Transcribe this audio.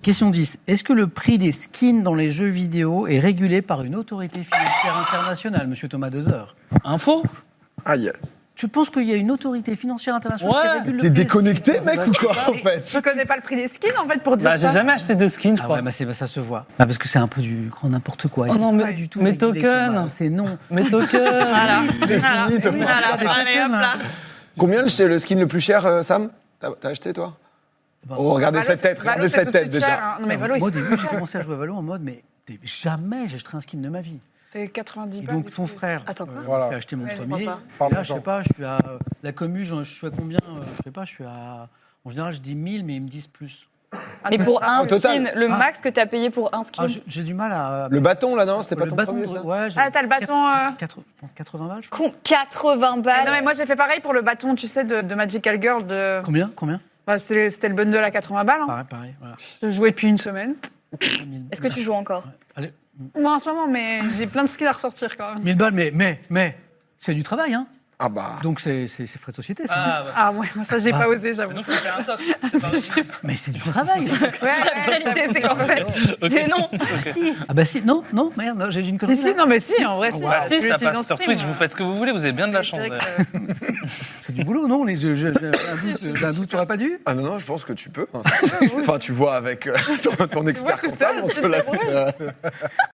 Question 10. Est-ce que le prix des skins dans les jeux vidéo est régulé par une autorité financière internationale, monsieur Thomas Dezer? Info? Aïe. Tu penses qu'il y a une autorité financière internationale qui régule le T'es prix des déconnecté, skins? mec, ou quoi, en fait? Je connais pas le prix des skins, en fait, pour dire Bah, j'ai ça. jamais acheté de skin, je Ah crois. ouais, bah ça se voit. Ah, parce que c'est un peu du grand n'importe quoi. Et Oh c'est non, pas mais- du tout mais régulé, token. Thomas. C'est non. Mes tokens. Voilà. C'est Voilà. fini, Thomas. Voilà. Allez, hop là. Combien le skin le plus cher, Sam? T'as acheté, toi? Oh, regardez cette tête, Valo, regardez c'est cette tout de tête, suite cher, déjà. hein. Non, mais Valo, Moi, au c'est début, j'ai commencé à jouer à Valo en mode, mais jamais j'achèterai un skin de ma vie. c'est 90 Et balles. donc, ton frère Attends, quoi Voilà. fait acheter mon Ouais, je premier. crois pas. Et là, je sais pas, je suis à la commu, je suis à combien Je sais pas, je suis à. En général, je dis 1000, mais ils me disent plus. Mais pour un Au total. skin, le Ah. max que t'as payé pour un skin. Ah, j'ai du mal à. Le bâton, là, non? C'était pas le ton bâton, premier, ça? ouais. Ah, t'as le bâton. 80 balles, je crois. 80 balles. Non, mais moi, j'ai fait pareil pour le bâton, tu sais, de Magical Girl. Combien Bah, c'était le bundle à 80 balles. Hein. Pareil, voilà. Je jouais depuis une semaine. Est-ce que tu joues encore? Allez, Moi, en ce moment, mais j'ai plein de skills à ressortir quand même. 1000 balles, mais, c'est du travail, hein. Ah bah. Donc, c'est frais de société, ça. Ah, bah. Ah ouais, moi, ça, j'ai Ah. pas osé, j'avoue. Donc, ça fait un toc. C'est pas vrai. Mais c'est du travail. La réalité, c'est qu'en fait, c'est non. Ah bah si, non, merde, non, j'ai dit une connerie. Si, non, mais si, en vrai, si. Bah, Tu si, ça l'utilises en passe sur stream, Twitch, vous faites ce que vous voulez, vous avez bien de la chance. c'est vrai ouais. que, C'est du boulot, non j'ai un doute, tu n'aurais pas dû? Ah non, je pense que tu peux. Hein. Enfin, tu vois avec ton expert tout seul, comptable, on tu te te laisse.